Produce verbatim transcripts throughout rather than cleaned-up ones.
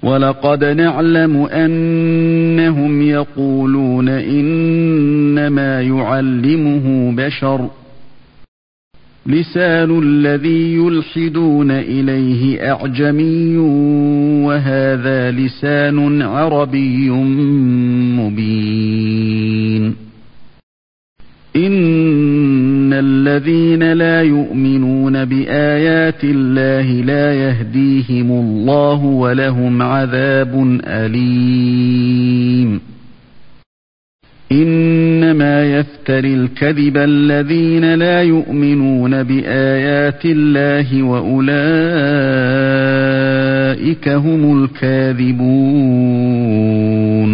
وَلَقَدْ نَعْلَمُ أَنَّهُمْ يَقُولُونَ إِنَّمَا يُعَلِّمُهُ بَشَرٌ لِسَانُ الَّذِي يُلْحِدُونَ إِلَيْهِ أَعْجَمِيٌّ وَهَذَا لِسَانٌ عَرَبِيٌّ مُبِينٌ إِنَّ الَّذِينَ لَا يُؤْمِنُونَ بِآيَاتِ اللَّهِ لَا يَهْدِيهِمُ اللَّهُ وَلَهُمْ عَذَابٌ أَلِيمٌ إِنَّمَا يَفْتَرِي الْكَذِبَ الَّذِينَ لَا يُؤْمِنُونَ بِآيَاتِ اللَّهِ وَأُولَئِكَ هُمُ الْكَاذِبُونَ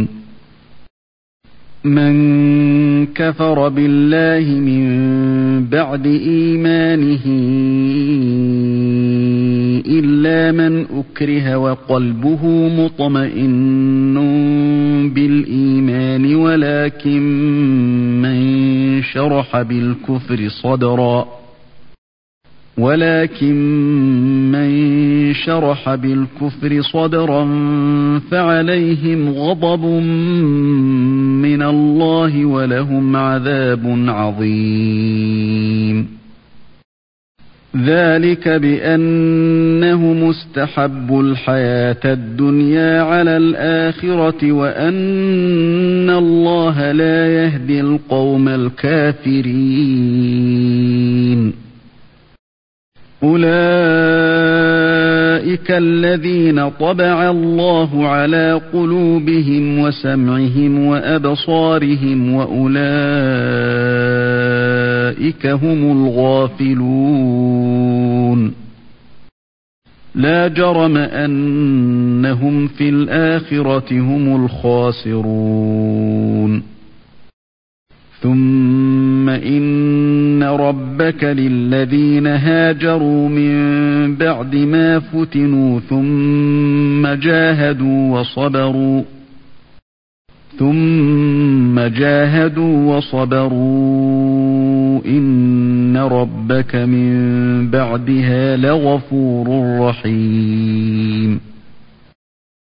مَنْ كَفَرَ بِاللَّهِ مِنْ بَعْدِ إِيمَانِهِ إِلَّا مَنْ أُكْرِهَ وَقَلْبُهُ مُطْمَئِنٌّ بِالْإِيمَانِ وَلَكِنْ مَنْ شَرَحَ بِالْكُفْرِ صَدْرًا ولكن من شرح بالكفر صدرا فعليهم غضب من الله ولهم عذاب عظيم ذلك بأنهم استحبوا الحياة الدنيا على الآخرة وأن الله لا يهدي القوم الكافرين أولئك الذين طبع الله على قلوبهم وسمعهم وأبصارهم وأولئك هم الغافلون لا جرم أنهم في الآخرة هم الخاسرون ثم إن ربك للذين هاجروا من بعد ما فتنوا ثم جاهدوا وصبروا ثم جاهدوا وصبروا إن ربك من بعدها لغفور رحيم